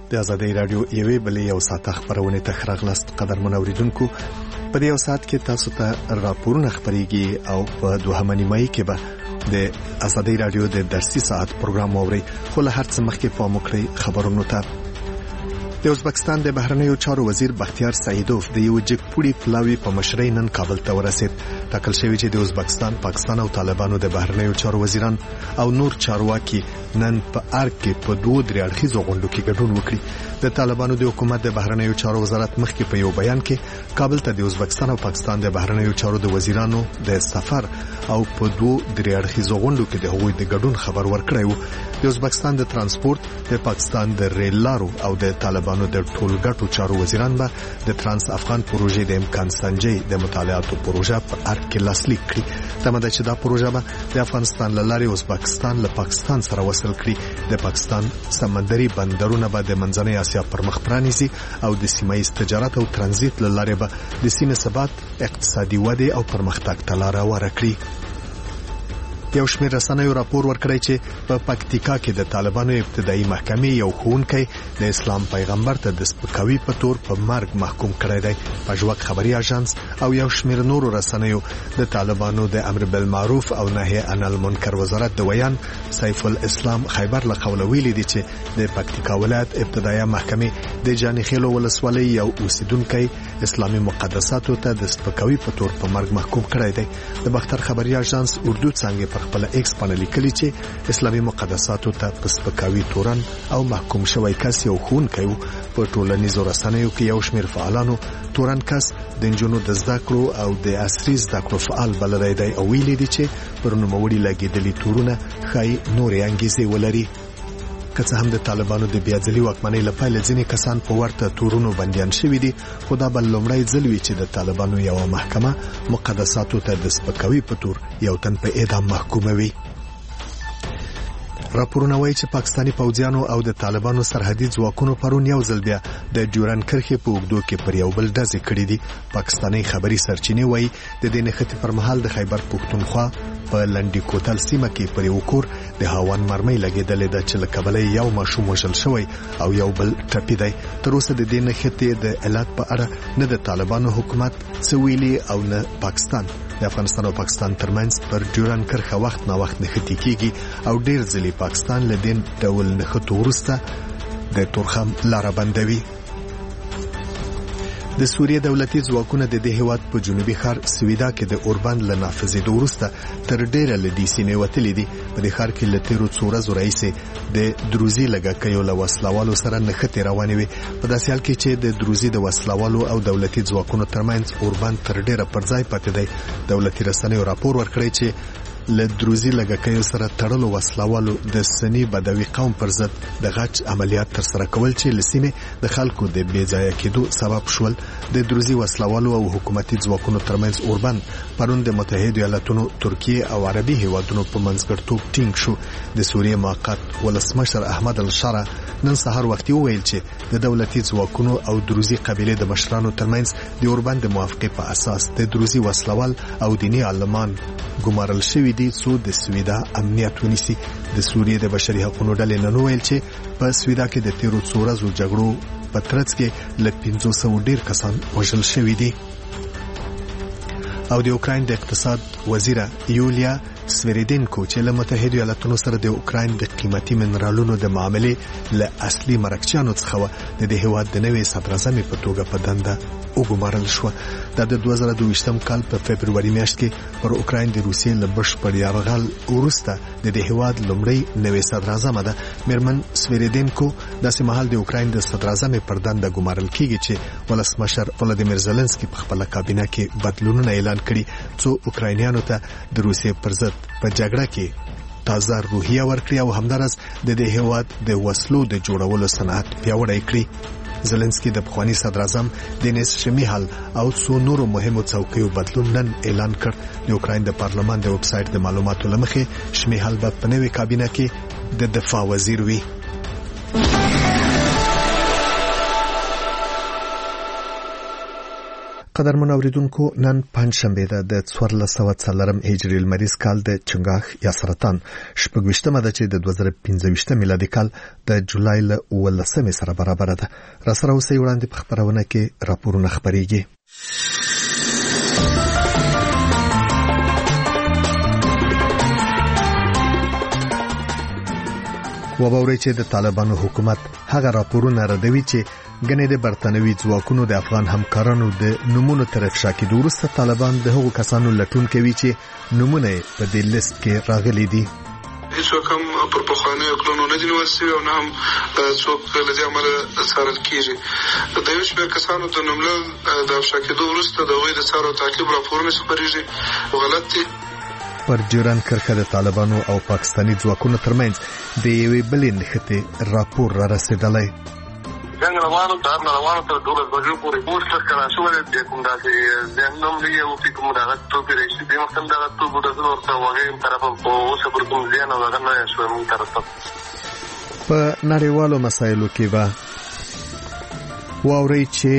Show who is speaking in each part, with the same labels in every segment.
Speaker 1: د ازادۍ رادیو یوې بلې یو ساعت خبرونه ته راغلاست. قدرمن اوریدونکو، په دې یو ساعت کې تاسو ته راپورونه خبريږي او په دوهمه نیمایي کې به د ازادۍ رادیو د درسي ساعت پروګرام اوري. خو له هر څه مخکې پام وکړئ خبرونو ته. د ازبکستان د بهرنیو چارو وزیر بختیار سعیدوف د یو جګپوړي پلاوي په مشرۍ نن کابل ته ورسید. ټاکل شوی چې د ازبکستان، پاکستان او طالبانو د بهرنیو چارو وزیران او نور چارواکي نن په ارګ کې په دوه درې اړخیزو غونډو کې ګډون وکړي. د طالبانو د حکومت د بهرنیو چارو وزارت مخکې په یو بیان کې کابل ته د ازبکستان او پاکستان د بهرنیو چارو د وزیرانو د سفر او په دوه درې اړخیزو غونډو کې د هغوی د ګډون خبر ورکړی و. د ازبکستان د ترانسپورت، د پاکستان د ریل لارو او د طالبانو د ټولګټو چارو وزیران به د ترانس افغان پروژې د امکان سنجي د مطالعاتو پروژه په ارګ کې لاسلیک کړي. تمه ده چې دا پروژه به د افغانستان له لارې ازبکستان له پاکستان سره وصل کړي. د پاکستان سمندري بندرونه به د منځنۍ اسیا پر مخ پرانیزي او د سیمایي تجارت او ترانزیت له لارې به د سیمې ثبات، اقتصادي وده او پرمختګ ته لار هواره کړي. یو شمېر رسنیو راپور ورکړی چې په پکتیکا کې د طالبانو ابتدایي محکمې یو ښوونکی د اسلام پیغمبر ته د سپکاوي په تور په مرګ محکوم کړی دی. پژواک خبري اژانس او یو شمېر نورو رسنیو د طالبانو د امر بالمعروف او نهي عن المنکر وزارت د ویان سیف الاسلام خیبر له قوله ویلي دي چې د پکتیکا ولایت ابتدایي محکمې د جانخیلو ولسوالۍ یو اوسیدونکی اسلامي مقدساتو ته د سپکاوي په تور په مرګ محکوم کړی دی. د بختر خبري اژانس اردو څنګه خپل ایکس باندې لیکلي چې اسلامي مقدساتو ته په سپکاوي تورن او محکوم شوی کس یو ښوونکی و. په ټولنیزو رسنیو کې یو شمېر فعالانو تورن کس د نجونو د زده کړو او د عصري زده کړو فعال بللی دی او ویلي دي چې پر نوموړي لګېدلي تورونه ښایي نورې انګیزې ولري. که څه هم د طالبانو د بیا ځلي واکمنۍ له پیله ځینې کسان په ورته تورونو بندیان شوي دي، خو دا به لومړی ځل وي چې د طالبانو یوه محکمه مقدساتو ته د سپکاوي په تور یو تن په اعدام محکوموي. راپورونه وایي چې پاکستاني پوځیانو او د طالبانو سرحدي ځواکونو پرون یو ځل بیا د ډیورن کرښې په اوږدو کې پر یو بل ډزې کړې دي. پاکستاني خبري سرچینې وایي د دې نښتې پر مهال د خیبر پښتونخوا په لنډي کوتل سیمه کې پر یو کور د هاون مرمۍ لګېدلې ده چې له کبله یو ماشوم وژل شوی او یو بل ټپي دی. تر اوسه د دې نښتې د علت په اړه نه د طالبانو حکومت څه ویلي او نه پاکستان. د افغانستان او پاکستان ترمنځ پر ډیورن کرښه وخت نا وخت نښتې کیږي او ډیر ځلې پاکستان له دې ډول نښتو وروسته د تورخم لاره بندوي. د سوریې دولتي ځواکونه د دې هیواد په جنوبي ښار سویدا کې د اوربند له نافذېدو وروسته تر ډیره له دې سیمې وتلي دي. په دې ښار کې له تیرو څو ورځو راهیسې د دروزي لګښتیو له وسلوالو سره نښتې روانې وي. په داسې حال کې چې د دروزي د وسلوالو او دولتي ځواکونو ترمنځ اوربند تر ډیره پر ځای پاتې دی. دولتي رسنیو راپور ورکړی چې له دروزي لګښتیو سره تړلو وسلوالو د سنی بدوي قوم پر ضد د غچ عملیات تر سره کول چې لسیمه د خلکو د بیځایه کېدو سبب شول. د دروزي وسلوالو او حکومتي ځواکونو ترمنځ اوربند پرون د متحده ایالاتونو، ترکیه او عربي هیوادونو په منځګړیتوب ټینګ شو. د سوریې موقت ولسمشر احمد الشرع نن سهار وختي وویل چې د دولتي ځواکونو او دروزي قبيله د مشرانو ترمنځ د اوربند موافقه په اساس د دروزي وسلوال او دیني عالمان ګمارل شوی دي څو د سویدا امنیت ونیسي. د سوریې د بشري حقوقو ډلې نن ویل چې په سویدا کې د تیرو څو ورځو جګړو په ترڅ کې له 500 ډیر کسان وژل شوي دي. او د اوکراین د اقتصاد وزیره یولیا سویریدینکو چې له متحده ایالاتونو سره د اوکراین د قیمتي منرالونو د معاملې له اصلي مرکچیانو څخه د دې هیواد د نوې صدراعظم په توګه په دنده وګمارل شو. د 2022 کال په فبرवरी میاشت کې پر اوکراین د روسیې له بشپړ یرغل وروسته د دې هیواد لومړی نوې صدراعظم ده. میرمن سویریدینکو داسې مهال د اوکراین د صدراعظم پر دنده ګمارل کیږي چې ولسمشر ولادیمیر زيلنسکي په خپل کابینه کې بدلونونه اعلان کړي څو اوکراینیانو ته د روسیې پر ضد په جګړه کې تازه روحیه ورکړي او همدارس د دې هیواد د وسلو د جوړولو صنعت پیاوړی کړي. زيلنسکي د پخوانی صدراعظم دینیس شمیهال او څو نورو مهمو څوکیو بدلون نن اعلان کړ. د اوکراین د پارلمان د ویب سایټ د معلوماتو لمخې شمیهال په نوې کابینه کې د دفاع وزیر وي. قدرمن اوریدونکو نن پنځشنبه ده د 1440 هجری لمریز کال د چنګاخ یا سرطان شپږويشتمه ده چې د 2015 میلادي کال د جولای ل 18 سره برابر ده. را سره اوسې وړاندې په خبرونه کې راپورونه خبريږي. وباوري چې د طالبانو حکومت هغه راپورونه ردوي چې ګنې د برتانوي ځواکونو د افغان همکارانو د نمونه تر افشا کې وروسته طالبان د هغو کسانو لټون کوي چې نمونه په دې لیست کې راغلي دي.
Speaker 2: هیڅ کوم پر پخواني کلونو نه دي نوسي او نه هم څوک لږه عمل سره کیږي. د یو شمېر کسانو د نمونه د افشا کېدو وروسته د وې د سارو تعقیب راپورونه خبريږي غلط دي.
Speaker 1: پر جوړان کرخه د طالبانو او پاکستاني ځواکونو ترمنځ د یوې بلې نښتې راپور را رسیدلی.
Speaker 2: څنګه روانو تر دغه ځای پورې پوسټ کړه شو د کوم داسې زموږ لري او کوم دغه ټوپی راشي د مختم دغه ټوپو د زور ته وغه طرف په اوسه پر کوم ځای نه غنه شو موږ طرف
Speaker 1: په نړیوالو مسایلو کې واوري چې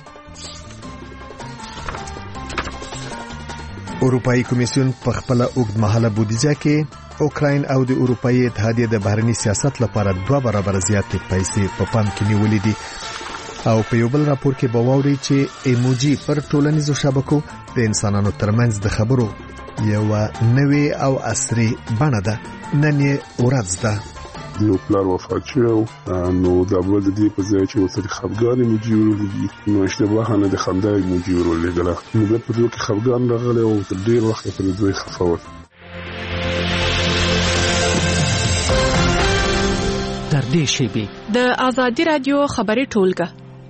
Speaker 1: اروپאי کمیسیون په خپل اوږدمهاله بودیجه کې اوکراین او د اروپאי اتحادیه د بهرنی سیاست لپاره 2 برابر زیاتې پیسې په پام کې نیولې دي. او په یو بل راپور کې باوري چې ایموجي پر ټولنیزو شبکو د انسانانو ترمنځ د خبرو یو نوې او عصري بڼه ده. نن یې ورځ ده.
Speaker 3: یو پلار وفات شو نو دا به د دې په ځای چې وسره خفګان ایموجي ورولېږي نو اشتباه نه د خندا ایموجي ورولېږله نو په دې کې خفګان راغلی او تر ډیر وخت په دوی خفاوت.
Speaker 4: تر دې شیبې د آزادي رادیو خبري ټولګه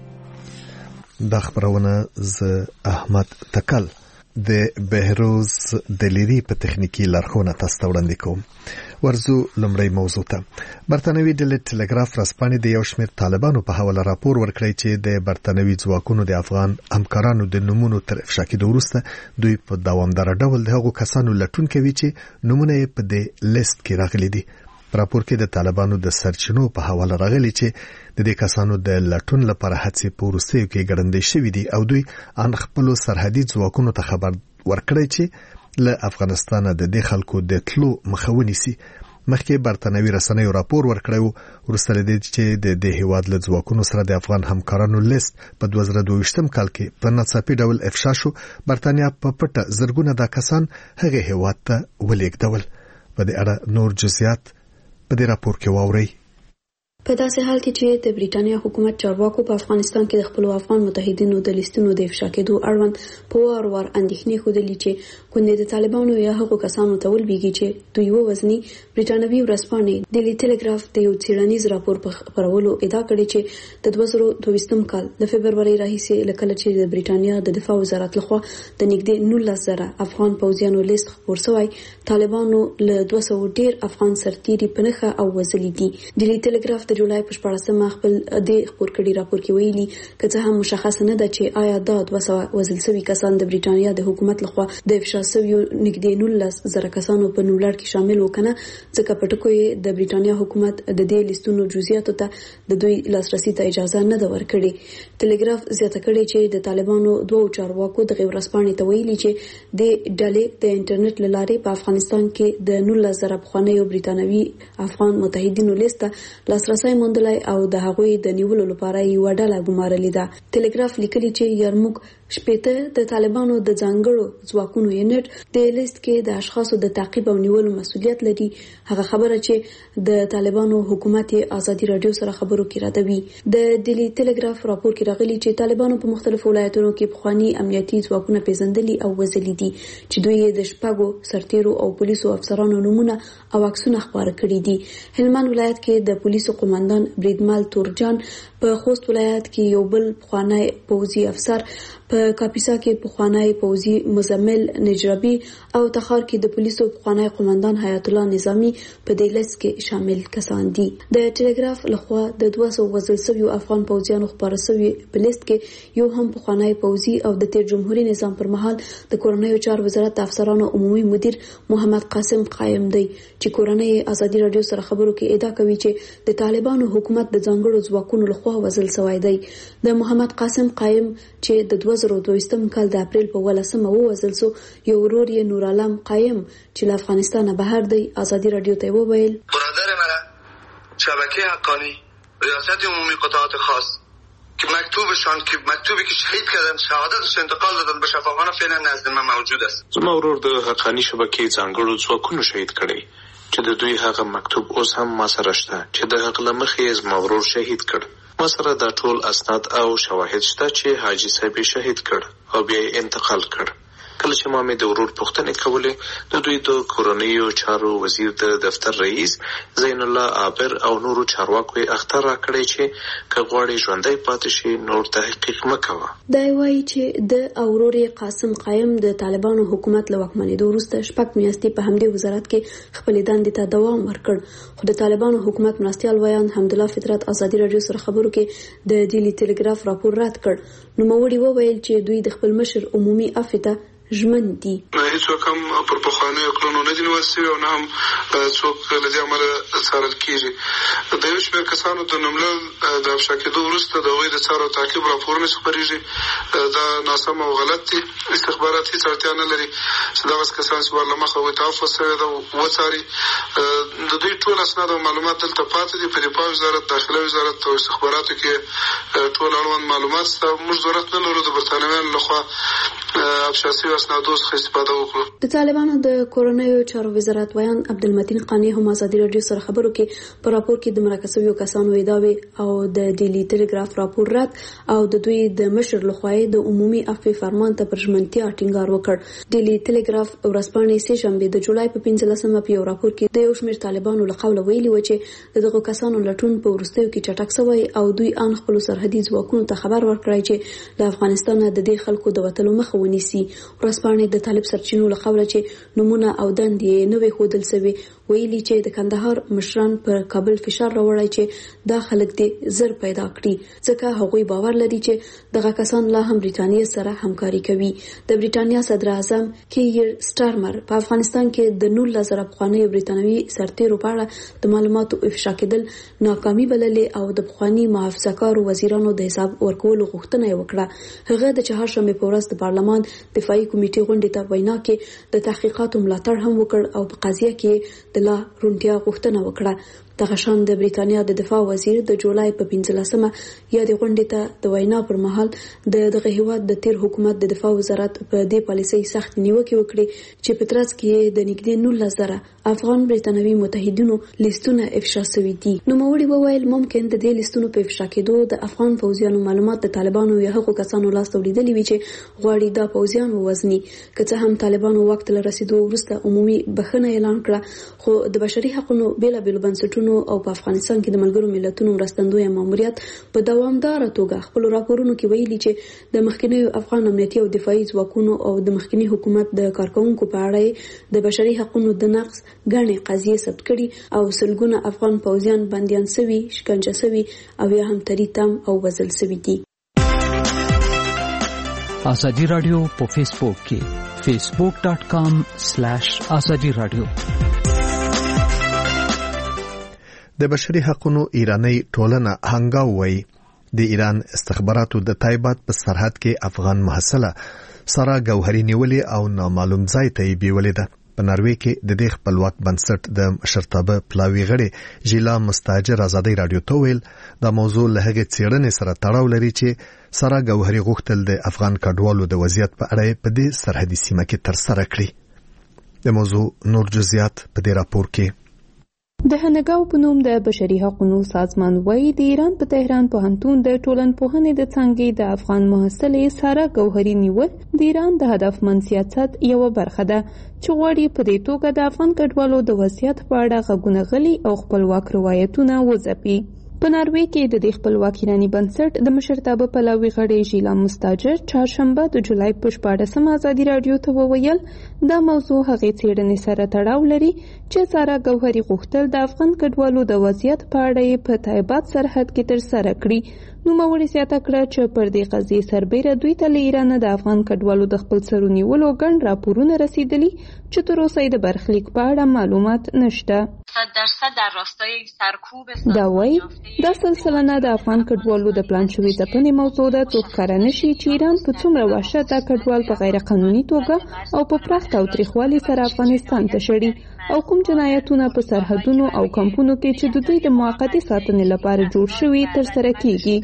Speaker 1: د خبرونه ز احمد تکل د بهروز دلیری په تخنیکی لارښوونه تاسو وړاندې کوم. ورزو لمړی موضوع ته برتانوي ډله ټلګراف رسپانې د یو شمېر طالبانو په حواله راپور ورکړی چې د برتانوي ځواکونو د افغان همکارانو د نمونه تر افشا کېدو وروسته دوی په دوامدار ډول د هغو کسانو لټون کوي چې نمونه په دې لیست کې راغلي دي. راپور کې د طالبانو د سرچینو په حواله راغلي چې د دې کسانو د لټون لپاره هڅې په روسیې کې ګړندې شوې دي او دوی ان خپل سرحدي ځواکونو ته خبر ورکړی چې له افغانستان د دې خلکو د تلو مخاوني سي. مخکې برتانوي رسنیو راپور ورکړیو وروسته د دې چې د هیواد له ځواکونو سره د افغان همکارانو لیست په 2022 کال کې په ناڅاپي ډول افشا شو. برتانیا په پټه زرګونه د کسان هغه هیواد ته ولېږدول. په دې اړه نور جزئیات په دې راپور کې واورئ.
Speaker 5: په داسې حال کې چې د بریټانیا حکومت چارواکو په افغانستان کې د خپل افغان متحدینو د لیستونو د افشا کېدو اړوند په وار اندېښنې خوده چې کونډې د طالبانو یا هغو کسانو ته ولبېږي چې دوی وزني بریټانوي ورځپاڼې ډیلی ټلګراف د یو څېړنیز راپور په خبرولو ادعا کړې چې د 2022 کال د فبرवरी راهیسې لکه چې د بریټانیا د دفاع وزارت لخوا د نږدې 19,000 افغان پوځیانو لیست خپور شوی طالبانو له 200 ډیر افغان سرتیري پنهخه او وزلي دي. ډیلی ټلګراف د جولای په 14مه خپل د خبر کړي راپور کې ویلي کله هم مشخص نه ده چې آیا دا 200 وزل شوی کسان د بریټانیا د حکومت لخوا د افشا شویو نږدې 19,000 کسانو په نوملړ کې شامل وکنه ځکه په ټکو د بریټانیا حکومت د دې لیستونو جزئیاتو ته د دوی لاسرسي ته اجازه نه ده ورکړې. ټلګراف زیاته کړې چې د طالبانو دوه چارواکو د غیر رسپانې ته ویلي چې د ډلې د انټرنیټ لارې په افغانستان کې د 19,000 افغانیو بریټانوي افغان متحدینو لیست لاسرسي موندلای او د هغوی د نیولو لپاره یو ډله ګمارلې ده. ټلګراف لیکلي چې یارموک شپېته د طالبانو د ځانګړو ځواکونو یونټ د لیست کې د اشخاصو د تعقیب او نیولو مسؤلیت لري. هغه خبره چې د طالبانو حکومت آزادي رادیو سره خبرو کې راځي. د ډیلی ټلګراف راپور کې راغلي چې طالبانو په مختلفو ولایتونو کې بخوانی امنیتي ځواکونه پیژندلي او وزلي دي چې دوی د شپږو سرتیرو او پولیسو افسرانو نمونه او عکسونه خبره کړي دي. هلمند ولایت کې د پولیسو قوماندان بریدمل تورجان، په خوست ولایت کې یو بل بخوانی پوځي افسر، په کاپیسا کې بخوانی پوځي مزمل نجربي او تخار کې د پولیسو بخوانی قوماندان حیات الله نظامی په دې لیست کې شامل کسان دي. د ټلګراف لخوا د 200 وزل شویو افغان پوځیانو خبره شوی په لیست کې یو هم بخوانی پوځي او د تیر جمهوریت نظام پر مهال د کورنیو چارو وزارت افسرانو عمومي مدیر محمد قاسم قائم دی چې کورنۍ آزادي رادیو سره خبرو کې ادعا کوي چې د طالبانو حکومت د ځانګړو ځواکونو لخوا وژل شوی دی. د محمد قاسم قایم چې د 2022 کال د اپریل په 18 وژل شو، یو ورور یې نور عالم قایم چې له افغانستان بهر دی ازادي رادیو ته وویل:
Speaker 6: برادر من شبکه حقانی ریاست عمومی قطاعات خاص که مکتوبی که شهید کردن شهادتش انتقال دادن به شفاخانه فعلا نزد من موجود است.
Speaker 7: زما ورور د حقانی شبکې ځانګړو ځواکونو شهید کړي چې د دوی هغه مکتوب اوس هم ما سره شته چې د هغه له مخې زما ورور شهید کړ. ما سره دا ټول اسناد او شواهد شته چې حاجی صاحب شهید کړ او بیا یې انتقال کړ. کله چې ما مې د ورور پوښتنې کولې، د دوی د کورنیو چارو وزیر د دفتر رئیس زین الله عابر او نورو چارواکو یې اخطار راکړی چې که غواړې ژوندی پاتې شي نور تحقیق مه کوه.
Speaker 5: دا وایي چې د ورور قاسم قایم د طالبانو حکومت له واکمنېدو وروسته 6 میاشتې په همدې وزارت کې خپلې دندې ته دوام ورکړ، خو د طالبانو حکومت مرستیال ویان حمدالله فطرت ازادي رادیو سره خبرو کې د ډیلی ټلګراف راپور رد کړ. نوموړي وویل چې دوی د خپل مشر عمومي افته ژمن دي.
Speaker 2: هیڅوک هم پر پخوانیو کړنو نه دي نیول شوي او نه هم څوک له دې امله څارل کېږي. د یو شمېر کسانو د نوملړ د افشا کېدو وروسته د هغوی د څار او تعقیب راپورونه خپرېږي. دا ناسم او غلط دي. استخبارات هېڅ اړتیا نه لري چې دغه کسان چې ور له مخه هغوی ته عفو شوې ده وڅاري. د دوی ټول اسناد او معلومات دلته پاتې دي. په دفاع وزارت، داخله وزارت او استخباراتو کې ټول اړوند معلومات شته. موږ ضرورت نه لرو د برتانویانو لخوا افشا شوي اسنادو څخه استفاده وکړو.
Speaker 5: د طالبانو د کورنیو چارو وزارت ویان عبدالمتین قانی هم ازادي رادیو سره خبرو کې په راپور کې د مرکزیو کسانو ادعاوې او د ډیلی ټلګراف راپور رد او د دوی د مشر لخوا د عمومي عفو فرمان ته پر ژمنتیا ټینګار وکړ. ډیلی ټلګراف ورځپاڼې سه شنبه د جولای په 15 په یو راپور کې د یو شمېر طالبانو له قوله ویلي و چې دغه کسانو لټون په ورستیو کې چټک شوی او دوی ان خپل سرحدي ځواکونو ته خبر ورکړی چې د افغانستان د دې خلکو د وټلو مخه ونیسي. ورځپاڼې د طالب سرچینو له قوله چې نمونه او دندې نوې ښودل شوي ویلي چې د کندهار مشران پر کابل فشار راوړی چې دا خلک دې زر پیدا کړي، ځکه هغوی باور لري چې دغه کسان لا هم بریټانیا سره همکاري کوي. د بریټانیا صدر اعظم کیر سټارمر په افغانستان کې د 19,000 پخوانیو بریټانوي سرتیرو په اړه د معلوماتو افشا کېدل ناکامي بللې او د پخواني محافظه‌کارو وزیرانو د حساب ورکولو غوښتنه یې وکړه. هغه د چهارشنبه په ورځ د پارلمان دفاعي کمیټې غونډې ته وینا کې د تحقیقاتو ملاتړ هم وکړ او په قضیه کې د لا رونټیا غوښتنه وکړه. دغه شان د بریټانیا د دفاع وزیر د جولای په 15 یا د غونډې ته د وینا پر مهال دغه هیواد د تیر حکومت د دفاع وزارت په دې پالیسۍ سخت نیوکه وکړي چې په ترڅ کې د نږدې 19,000 افغان بریټانوي متحدینو لیستونه افشا شوي دي. نوموړي وویل ممکن د دې لیستونو په افشا کېدو د افغان پوځیانو معلومات د طالبانو یا هغو کسانو لاس ته ولیدلې وي چې غواړي دا پوځیان ووزني. که څه هم طالبانو وخت له رسیدو وروسته عمومي بخښنه اعلان کړه، خو د بشري حقوقو بیلابېلو بنسټونو او په افغانستان کې د ملګرو ملتونو مرستندوی ماموریت په دوامداره توګه خپل راپورونو کې ویلي چې د مخکنیو افغان امنیتي او دفاعي ځواکونو او د مخکنی حکومت د کارکونکو په اړه د بشري حقوقو د نقض غني قضیې ثبت کړي او سلګونه افغان پوځیان بنديان شوي، شکنجه شوي او یا هم تریتم او وژل شوي دي.
Speaker 8: ازادي رادیو په فیسبوک کې facebook.com/azadi radio.
Speaker 1: د بشري حقوقو ایرانی ټولنه هنګاو وای د ایران استخباراتو د تایبات په سرحد کې افغان محصله سارا ګوهری نیولې او نامعلوم ځای ته بیولې ده. په ناروې کې د دې خپلواک بنسټ د مشرتابه پلاوی غړي جیلا مستاجر ازادي رادیو ته ویل دا موضوع له هغه څېړنې سره تړاو لري چې سارا ګوهری غوښتل د افغان کډوالو د وضعیت په اړه په دې سرحدي سیمه کې ترسره کړي. د موضوع نور جزئیات په دې راپور کې.
Speaker 9: د هنګاو په نوم د بشري حقوقو سازمان وایي د ایران په تهران پوهنتون د ټولنپوهنې د څانګې د افغان محصلې سارا ګوهری نیول د ایران د هدفمند سیاست یو برخه ده چې غواړي په دې توګه د افغان کډوالو د وضعیت په اړه غږونه غلي او خپلواک روایتونه وځپي. په ناروې کې د خپلواک ایرانی بنسټ د مشرتابه پلاوی غړي جیلا مستاجر چهارشنبه د جولای په 14 ازادي رادیو ته وویل دا موضوع هغه څېړنې سره تړاو لري چې سارا ګوهری غوښتل د افغان کډوالو د وضعیت په اړه په تایبات سرحد کې ترسره کړي. نوموړي زیاته کړه چې پر دې قضیې سربېره دوی ته له ایران د افغان کډوالو د خپل سرونیولو ګڼ راپورونه رسیدلي چې تر اوسه د برخلیک په اړه معلومات نشته. دا وایي دا سلسله نه د افغان کډوالو د پلان شوي ځپنې موضوع ده، څو ښکاره نشي چې ایران په څومره وحشت دا کډوال په غیر قانوني توګه او په پراخ تاوتریخوالي سره افغانستان ته شړي او کوم جنایتونه په سرحدونو او کمپونو کې چې د دوی د موقتي ساتنې لپاره جوړ شوي ترسره کیږي.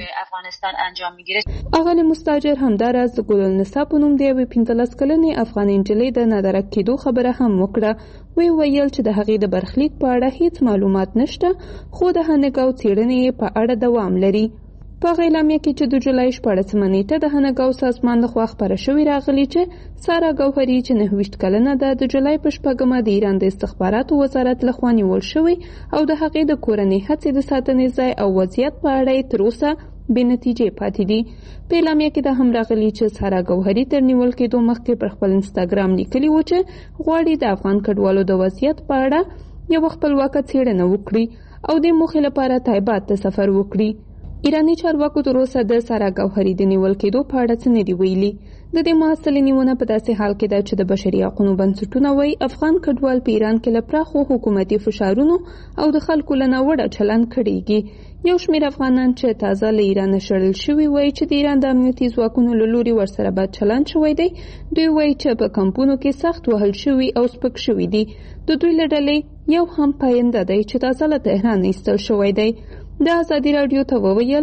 Speaker 9: اغلې مستاجر همداراز د ګلالنسا په نوم د یوې 15 کلنې افغان نجلۍ د نادرک کېدو خبره هم وکړه. ویل چې د هغې د برخلیک په اړه هیڅ معلومات نشته، خو د هنګاو څېړنې په اړه دوام لري. په اعلامیه کې چې د جولای 14 نیټه د هنګاو سازمان لخوا خپاره شوې راغلي چې سارا ګوهري چې 29 کلنه ده د جولای په 14مه د ایران د استخباراتو وزارت لخوا نیول شوې او د هغې د کورنۍ هڅې د ساتنې ځای او وضعیت په اړه تر اوسه بې نتیجې پاتې دي. په اعلامیه کې دا هم راغلي چې سارا ګوهري تر نیول کېدو مخکې پر خپل انسټاګرام لیکلي و چې غواړي د افغان کډوالو د وضعیت په اړه یو خپلواکه څېړنه وکړي او د موخې لپاره تایبات ته سفر وکړي. ایرانی چارواکو تر اوسه د سارا ګوهري د نیول کېدو په اړه څه نه دي ویلي. د دې محصلې نیونه په داسې حال کې ده چې د بشري حقوقو بنسټونه وایي افغان کډوال په ایران کې له پراخو حکومتي فشارونو او د خلکو له ناوړه چلند کړيږي. یو شمېر افغانان چې تازه له ایران شړل شوي وایي چې د ایران د امنیتي ځواکونو له لوري ورسره بد چلند شوی دی. دوی وایي چې په کمپونو کې سخت وهل شوي او سپک شوي دي. د دوی له ډلې یو هم پاینده دی چې تازه له تهران ایستل شوی دی. د آزادي رادیو ته وویل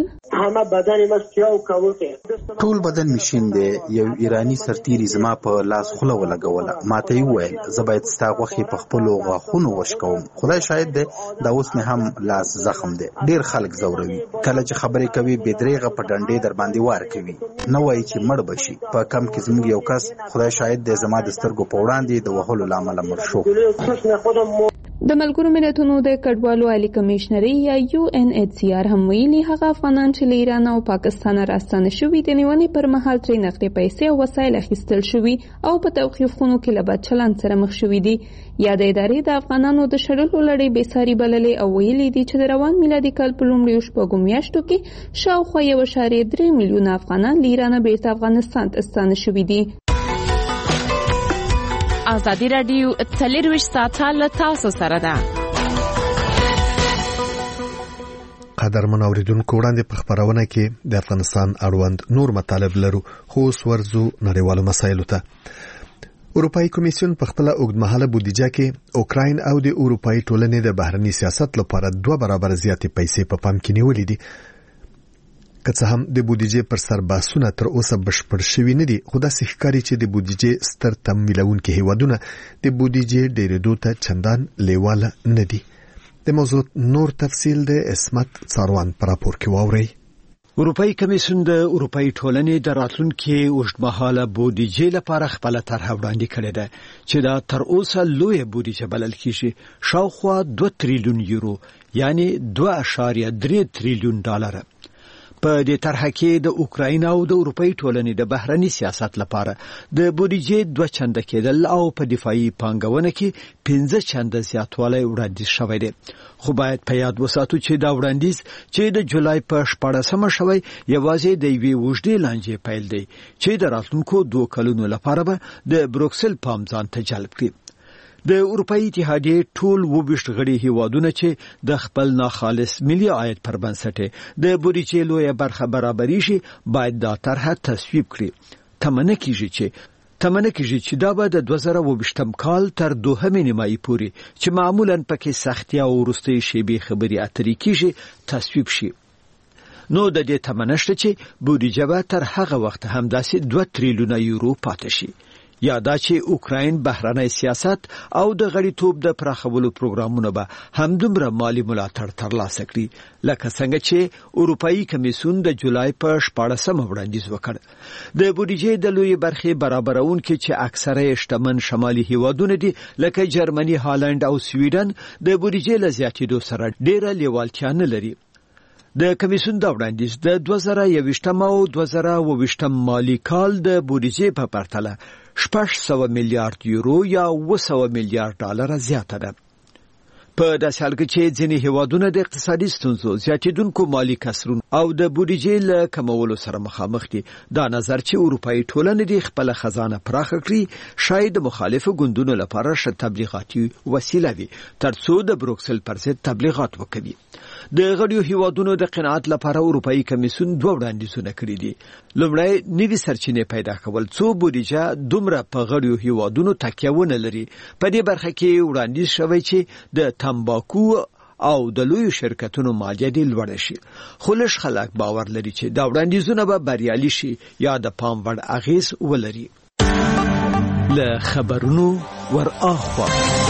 Speaker 10: ټول بدن مشین دی. یو ایرانی سرتیری زما په لاس خوله ولګوله، ماته یې وویل زه باید ستا غوښې په خپلو غاښونو وشکوم. خدای شاهد دی دا اوس مې هم لاس زخم دی. ډیر خلک زوروي، کله چې خبرې کوي بې دریغه په ډنډې در باندې وار کوي، نه وایي چې مړ بشي. په کم کې زموږ یو کس خدای شاهد دی زما د سترګو په وړاندې د وهلو له امله مړ شو.
Speaker 9: د ملګرو ملتونو د کډوالو عالی کمشنري یا UNHCR هم ویلي هغه افغانان چې له ایران او پاکستان راستانه شوي د نیونې پر مهال ترې نقدي پیسې او وسایل اخیستل شوي او په توقیفخونو کې له بد چلند سره مخ شوي دي. یا د ادارې د افغانانو د شړلو لړۍ بېساري بللې او ویلي دي چې د روان میلادي کال په لومړیو شپږو میاشتو کې شاوخوا 1.3 میلیونه افغانان له ایرانه بیرته افغانستان ته ستانه شوي دي.
Speaker 4: آزادي رادیو 24 ساعته له تاسو سره ده.
Speaker 1: قدرمن اوریدونکو وړاندې په خبرونه کې د افغانستان اړوند نور مطالب لرو، خو ورزو نړیوالو مسایلو ته. اروپאי کمیسیون په خپل اوږدمهاله بودیجه کې اوکراین او د اروپאי ټولنې د بهرني سیاست لپاره 2 برابر زیاتې پیسې په پام کې نیولې دي. که څه هم د بودیجې پر سر بحثونه تر اوسه بشپړ شوي نه دي، خو داسې ښکاري چې د بودیجې ستر تمویلونکي هیوادونه د بودیجې ډېرېدو ته چندان لیواله نه دي. د موضوع نور تفصیل د اسمت څاروان پر راپور کې واورئ.
Speaker 11: اروپאי کمیسیون د اروپאי ټولنې د راتلونکي اوږدمهاله بودیجې لپاره خپل طرح وړاندې کړې ده چې دا تر اوسه لوی بودیجه بلل کیږي، شاوخوا 2 تریلیون یورو یعنی 2.3 تریلیون ډالر. په دې طرح کې د اوکراین او د اروپאי ټولنې د بهرني سیاست لپاره د بودیجې 2 چنده کېدل او په دفاعي پانګونه کې 15 چنده زیاتوالی وړاندیز شوی دی. خو باید په یاد وساتو چې دا وړاندیز چې د جولای په 14مه شوی یوازې د یوې اوږدې لانجې پیل دی چې د راتلونکو 2 کلونو لپاره به د بروکسل پام ځان ته جلب کړي. د اروپאי اتحادیې ټول 22 غړي هیوادونه چې د خپل ناخالص ملي عاید پر بنسټ د بودیجې لویه برخه برابري شي باید دا طرح تصویب کړي. تمنه کیږي چې دا به د 2022 کال تر 2 نیمایي پورې چې معمولاً پکې سختي او وروستۍ شیبې خبري اترې کیږي تصویب شي. نو د دې تمنه شته چې بودیجه به تر هغه وخت همداسې 2 تریلیون یورو پاتې شي. یا دا چې اوکراین بهرنی سیاست او د غړیتوب د پراخولو پروګرامونه به همدومره مالی ملاتړ ترلاسه کړي لکه څنګه چې اروپאי کمیسیون د جولای په 14مه وړاندیز وکړ. د بودیجې د لوی برخې برابرونکو چې اکثره شتمن شمالي هیوادونه دي لکه جرمني، هالند او سویډن د بودیجې له زیاتېدو سره ډېره لیوالتیا نه لري. د کمیسیون دا وړاندیز د 2021 او 2022 مالی کال د بودیجې په پرتله 600 میلیارډ یورو یا 200 میلیارډ ډالر زیاته ده. په داسې حال کې چې ځینې هیوادونه د اقتصادي ستونزو زیاتېدونکو مالی کسرونو او د بودیجې له کمولو سره مخامخ دي. دا نظر چې اروپאי ټولنې د خپل خزانه پراخه کړي شاید مخالف ګوندونو لپاره ښه تبلیغاتي وسیله وي ترڅو د بروکسل پر ضد تبلیغات وکړي. د غړیو هیوادونو د قناعت لپاره اروپאי کمیسیون دوه وړاندیزونه کړي دي. لومړی نوې سرچینې پیدا کول څو بودیجه دومره په غړیو هیوادونو تکیهونه لري. په دې برخه کې وړاندیز شوی چې د تمباکو او د لوی شرکتونو مالیه دې لوړه شي. خو لږ خلک باور لري چې دا وړاندیزونه به بریالي شي یا د پام وړ اغیز ولري. له خبرونو ور اخوا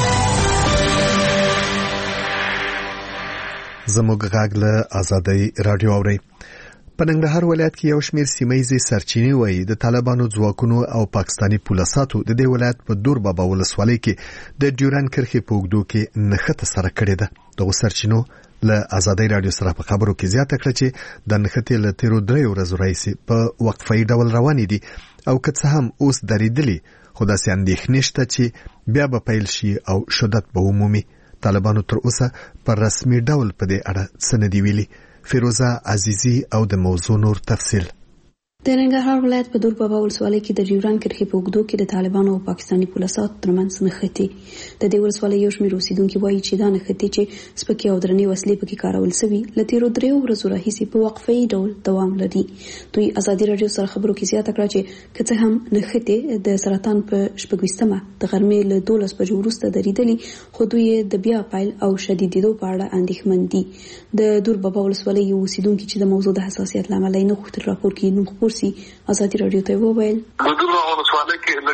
Speaker 1: زموږ غږ له آزادۍ رادیو اوري. په ننګرهار ولایت کې یو شمېر سیمایي سرچینې وایي د طالبانو ځواکونو او پاکستانی پولیساتو د دې ولایت په دور بابا ولسوالۍ کې د ډیورن کرښې په اوږدو کې نښته سره کړې ده. دغه سرچینو له آزادۍ رادیو سره په خبرو کې زیاته کړه چې د نښتې له تیرو 3 ورځو راهیسې په وقفه ډول روانې دي او که څه هم اوس درېدلي خو داسې اندېښنې شته چې بیا به پیل شي او شدت به ومومي. طالبانو تر اوسه پر رسمي ډول په دې اړه څه نه دي ویلي. فیروزه عزیزی او د موضوع نور تفصیل.
Speaker 5: د ننګرهار ولایت په دور بابا ولسوالۍ کې د ډیورن کرښې په اوږدو کې د طالبانو او پاکستانی پولیساتو ترمنځ نښتې. د دې ولسوالۍ یو شمېر اوسیدونکي وایي چې دا نښتې چې سپکې او درنې وسلې پکې کارول شوي له تیرو 3 ورځو راهیسې په وقفه ډول دوام لري. دوی آزادي رادیو سره خبرو کې زیاته کړه چې که څه هم نښتې د سرطان په 26مه د غرمې له 12 بجو وروسته درېدلې خو دوی د بیا پیل او شدیدېدو په اړه اندېښمن دي. د دور بابا ولسوالۍ یو اوسیدونکي چې د موضوع د حساسیت له امله نه غوښتل راپور کې نوم خپور سي آزادي رادیو ته وویل
Speaker 6: د دور بابا ولسوالۍ کې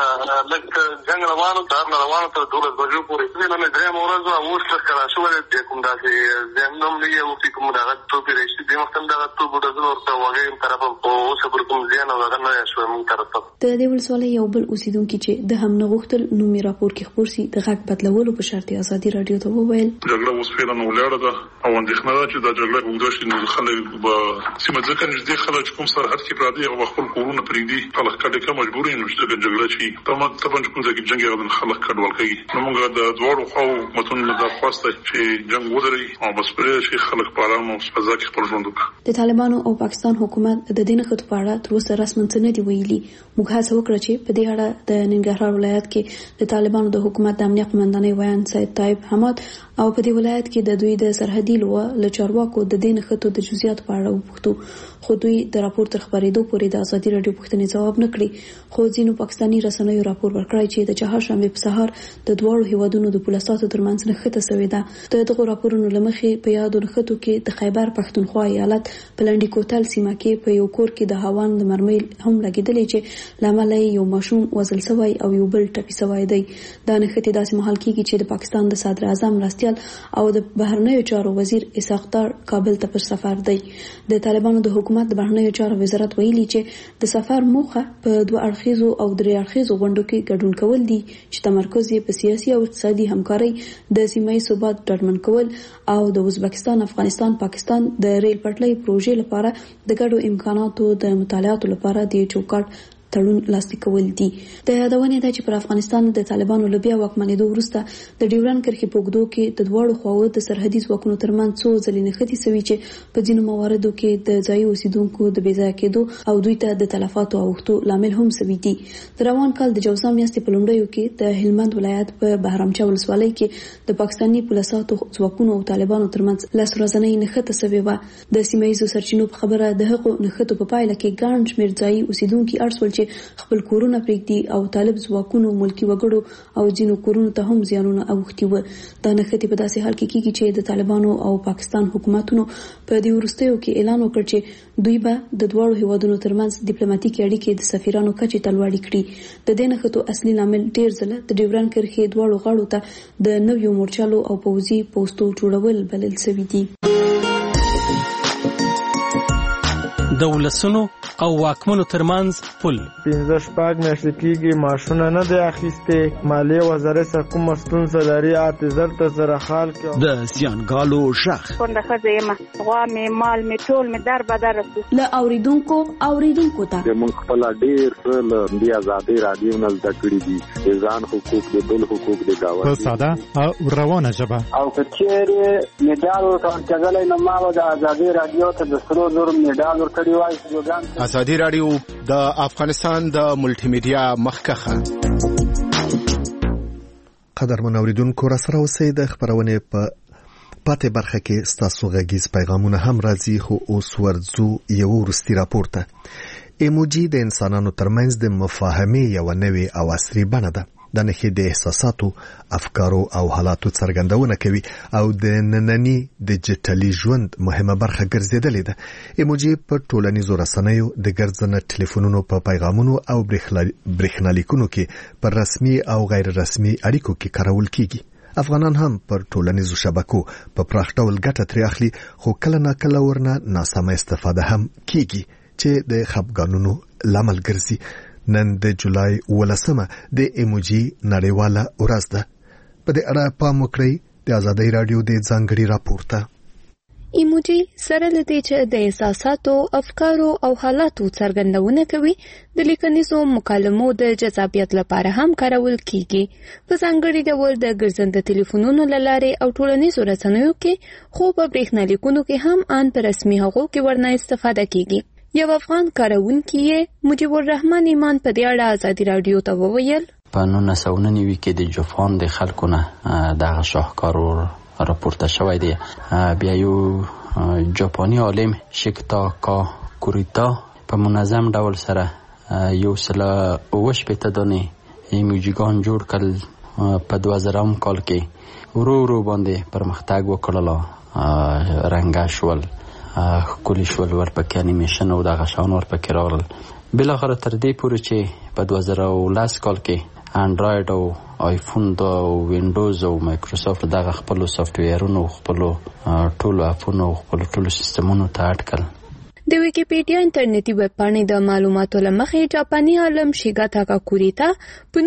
Speaker 6: لږ جنګ روانو تر 12 بجو پورې نه درېم ورځ او اوس څخه راشول د کوم داسې زموږ نه یو کوم دغه توپیر شي د وخت دغه توپ د زور ته وغه طرف په اوس پر کوم ځای نه غږ نه شو موږ طرف
Speaker 5: د دې ولسوالۍ یو بل اوسیدونکي چې د هم نه غوښتل نوم راپور کې خپور سي د غږ بدلولو په شرط آزادي رادیو ته وویل
Speaker 2: جګړه اوس فعلا ولاړه ده او اندېښنه ده چې دا جګړه وګړي شي نو خلک به سیمه ځکه نږدې خلک کوم سرحد کې پراته او خپل کورونه پرېږدي خلک کډه مجبورین نو چې جګړه شي طبعا کوم ځای کې جنگ یې خلک کډوال کوي نو موږ د دوړو خو متون د خواسته چې جنگ ودري او بس پرې شي خلک په آرام او فضا کې خپل ژوند وکړي.
Speaker 5: د طالبانو او پاکستان حکومت د دې نښتو په اړه تر اوسه رسماً څه نه دی ویلي. موږ هڅه وکړه چې په دې اړه د ننګرهار ولایت کې د طالبانو د حکومت د امنیت قومندانۍ ویان سید طیب حماد او په دې ولایت کې د دوی د سرحدي لوا له چارواکو د دې نښتو د جزئیات په اړه وپوښتو خو دوی د راپور تر خبرېدو پورې د آزادي رادیو پوښتنې ځواب نه کړی. خو ځینو پاکستاني رسنیو راپور ورکړی چې د چهارشنبه په سهار د دوه هیوادونو د پولیساتو ترمنځ نښته شوې ده. د دغه راپورونو لمخې په یادو نښتو کې د خیبر پښتونخوا ایالت په لنډی کوتل سیمه کې په یو کور کې د هاوان د مرمۍ هم لګیدلې چې لامل یو ماشوم وژل شوی او یو بل ټپي شوی دی. دا نښتې داسې مهال کېږي چې د پاکستان د صدر اعظم مرستیال او د بهرنیو چارو وزیر اسحاق دار کابل ته پر سفر دی. د طالبانو د حکومت د بهرنیو چارو وزارت ویلي چې د سفر موخه په 2 اړخیزو او 3 اړخیزو غونډو کې ګډون کول دي چې تمرکز یې په سیاسي او اقتصادي همکاري د سیمه ییز ثبات ډاډمن کول او د ازبکستان افغانستان پاکستان د ریل پټلۍ پروژې لپاره د ګډو امکاناتو د مطالعاتو لپاره د چوکاټ تړون لاسلیک کول دي. د یادونه ده چې پر افغانستان د طالبانو لبیا واکمنېدو وروسته د ډیورن کرښې په اوږدو کې د دواړو خواو د سرحدي ځواکونو ترمنځ څو ځلې نښتې شوي چې په ځینو مواردو کې د ځایي اوسیدونکو د بې ځایه کېدو او دوی ته د تلفاتو اوښتو لامل هم شوي دي. د روان کال د جوزا میاشتې په لومړیو کې د هلمند ولایت په بهرامچه ولسوالۍ کې د پاکستاني پولیساتو ځواکونو او طالبانو ترمنځ لس ورځنۍ نښته شوې وه. د سیمه ییزو سرچینو په خبره د هغو نښتو په پایله کې ګڼ شمېر ځایي اوسیدونکي اړ شول چې خپل کورونه پرېږدي او طالب ځواکونو ملکی وګړو او ځینو کورونو ته هم زیانونه اوښتي وو. دا نښتې په داسې حال کې کېږي چې د طالبانو او پاکستان حکومتونو په دې وروستیو کې اعلان وکړ چې دوی به د دواړو هیوادونو ترمنځ ډیپلوماټیکي اړیکې د سفیرانو کچې ته لوړې کړي. د دې نښتو اصلي لامل ډېر ځله د ډیورن کرښې دواړو غاړو ته د نویو مورچلو او پوځي پوستو جوړول بلل شوي دي.
Speaker 12: د ولسونو
Speaker 4: او واکمنو ترمنځ پل.
Speaker 12: 15 میاشتې کېږي ماشونه نه دی اخیستې. مالیې وزارت څخه کومه ستونزه لري اعتذار ته سره حال کړي.
Speaker 11: د زیانګالو ژغ
Speaker 13: کونډه ښځه یم، غوا مې مال مې ټول مې در بدر رسو.
Speaker 5: له اوریدونکو ته
Speaker 14: موږ خپل ډېر څه له دې ازادۍ رادیو نه زده کړي دي، د ځان حقوق د بل حقوق د گاونډي
Speaker 15: په ساده او روانه ژبه.
Speaker 16: او که چیرې میډال ورکړل نو ما د ازادۍ رادیو ته د سرو زرو میډال ورکړی وای.
Speaker 17: ازادي رادیو د افغانستان د ملټي میډیا مخکخه.
Speaker 1: قدرمن اوریدونکو را سره اوسئ. د خبرونه په پاتې برخه کې ستاسو غږیز پیغامونه هم راځي، خو اوس ورځو یو وروستي راپور ته. ایموجي د انسانانو ترمنځ د مفاهمې یو نوې او عصري بڼه ده. د نښې د احساساتو، افکارو او حالاتو څرګندونه کوي او د ننني ډیجیټلي ژوند مهمه برخه ګرځېدلې ده. ایموجي په ټولنیزو رسنیو، د ګرځنده ټلیفونونو په پیغامونو او برېښنالیکونو کې پر رسمي او غیر رسمي اړیکو کې کارول کیږي. افغانان هم پر ټولنیزو شبکو په پراخ ډول ګټه ترې اخلي، خو کله ناکله ورنه ناسمه استفاده هم کیږي چې د خپګانونو لامل ګرځي. نن د جولای 18 د ایموجي نړیواله ورځ ده. په دې اړه پام وکړئ د ازادۍ رادیو د ځانګړي راپور ته.
Speaker 9: ایموجي سره لدې چې د احساساتو، افکارو او حالاتو څرګندونه کوي، د لیکنیزو مکالمو د جذابیت لپاره هم کارول کیږي. په ځانګړي ډول د ګرځنده ټلیفونونو لارې او ټولنیزو رسنیو کې، خو په برېښنالیکونو کې هم ان په رسمي هغو کې ورنه استفاده کیږي. یو افغان کارونکي مجيب الرحمن ایمان په دې اړه ازادي رادیو ته وویل.
Speaker 18: په 1999 کې د جاپان د خلکو نه دغه شاهکارو راپورته شوی دی. بیا یو جاپاني عالم شیکتا کوریتا په منظم ډول سره یو سل 28 دانې ایموجیګان جوړ کړل. په 2000 کال کې ورو باندې پرمختګ وکړل، رنګ شول، کلی شول، ورپکې انیمیشن او دغه شان ورپکې راغلل. بلاخره تر دې پورې چې په 2010 کال کې انډراید او آیفون او وینډوز او مایکروسافت دغه خپل سافټویرونو، خپل ټولو اپونو، خپل ټولو سیستمونو ته اډ کړل.
Speaker 9: د ویکیپیډیا انټرنیټي ویب پاڼې د معلوماتو لمخې جاپاني عالم شیګاتا کوریتا په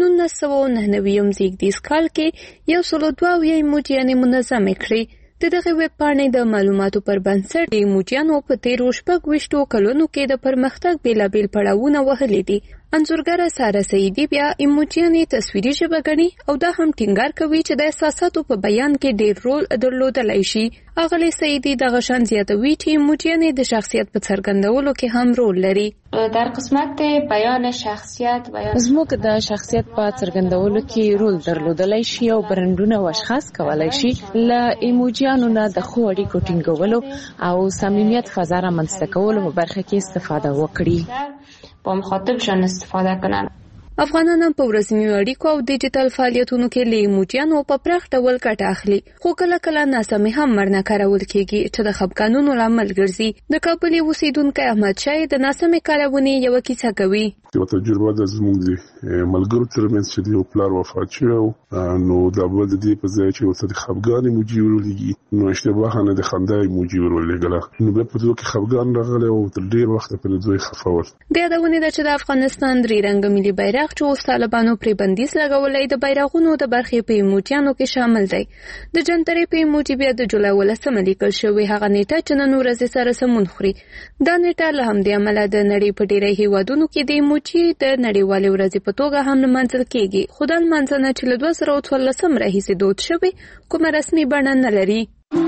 Speaker 9: 1999 زیږدیز کال کې 102 ایموجیانې منظمې کړې. دغه ویب پاڼې د معلوماتو پر بنسټ د ایموجیانو په 23 کلونو کې د پرمختګ بیلابیل پړاوونه وهلي دي. انځورګره ساره سعیدي بیا ایموجیانې تصویري ژبه ګڼي او دا هم ټینګار کوي چې د احساساتو په بیان کې ډېر رول درلودلی شي. اغلې سعیدي دغه شان زیاتوي چې ایموجیانې د شخصیت په څرګندولو کې هم رول لري.
Speaker 19: در قسمت بیان شخصیت
Speaker 20: زموږ د شخصیت په څرګندولو کې رول درلودلی شي او برندونه او اشخاص کولای شي له ایموجیانو نه د ښو اړیکو ټینګولو او صمیمیت فضا رامنځته کولو په برخه کې استفاده وکړي،
Speaker 19: با مخاطبشان استفاده کنن.
Speaker 9: افغانان هم په ورځنیو اړیکو او ډیجیټل فعالیتونو کې له ایموجیانو په پراخ ډول ګټه اخلي، خو کله کله ناسمې هم ورنه کارول کیږي چې د خپګانونو لامل ګرځي. د کابل اوسیدونکی احمد شاه د ناسمې کارونې یو کیسه کوي.
Speaker 3: یو تجربه د زموږ د ملګرو ترمنځ چې یو پلار وفات شو، نو دا به د دې په ځای چې ورته خپګان ایموجي ورولېږي، نو اشتباه نه د خندا ایموجي ورولېږله، نو بیا په دې کې خپګان راغلی او تر ډېر وخت پورې دوی خفول.
Speaker 9: د یادونې ده چې د افغانستان درې رنګه ملي بیرغ چې اوس طالبانو پرې بندیز لګولی د بیرغونو د برخې په ایموجیانو کې شامل دی. د جنترې په ایموجي بیا د جولای 18 لیکل شوی هغه نیټه چې نن ورځ سره سمون خوري. دا نیټه له همدې امله د نړۍ په ډېری هیوادونو کې د ایموجي د نړیوالې ورځې په توګه هم لمانځل کیږي، خو دا لمانځنه چې له 2014 راهیسې دود شوې کومه رسمي بڼه نه لري.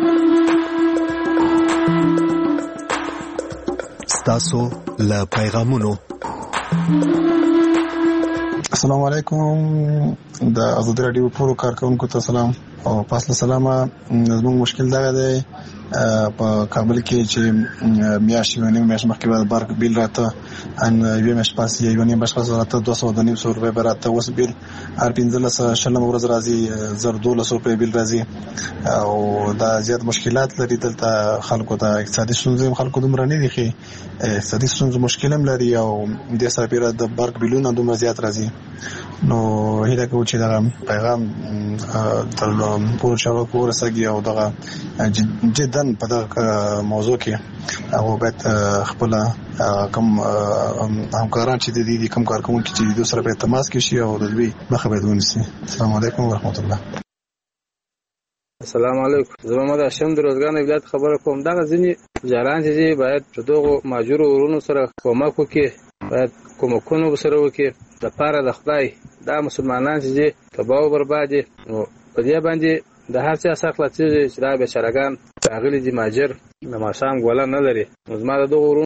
Speaker 1: ستاسو له پیغامونو.
Speaker 21: السلام علیکم، د ازادي رادیو ټولو کارکونکو ته سلام او پاسله سلامه. زموږ مشکل دا دی په کابل کې چې میاشت مخکې بعد بارک بیل راته ان یو مش پاس یو نیم بش پاس راته 200 روپے براته اوس بیل ار 15 شلم ورځ راځي 1200 روپے بیل راځي او دا زیات مشکلات لري. دلته خلکو ته اقتصادي ستونزې خلکو دومره نه دي خي اقتصادي ستونزې مشکل هم لري او د سره د بارک بیلونه دومره زیات راځي. نو هیله کوم چې دا پیغام د پور چارواکو ورسېږي او دغه جدا په دغه موضوع کې هغه باید خپل کوم همکاران چې دي کوم کارکونکي چې دوی سره په تماس کې شي او د دوی مخه باید ونیسي. السلام علیکم ورحمت الله.
Speaker 7: السلام علیکم. زه محمد هاشم د روزګان ولایت خبره کوم. دغه ځینې جاران چې باید په دغه ماجور ورونو سره کومک وکړي، باید کومکونه سره وکړي د پاره د خدای. دا مسلمانان چې تباہ او برباد دي، نو په دې باندې د هر څه اخلاص چې دا بیچارهګان راغلي دي ماجر د ماشام ګوله نه لري. نو زما د دغه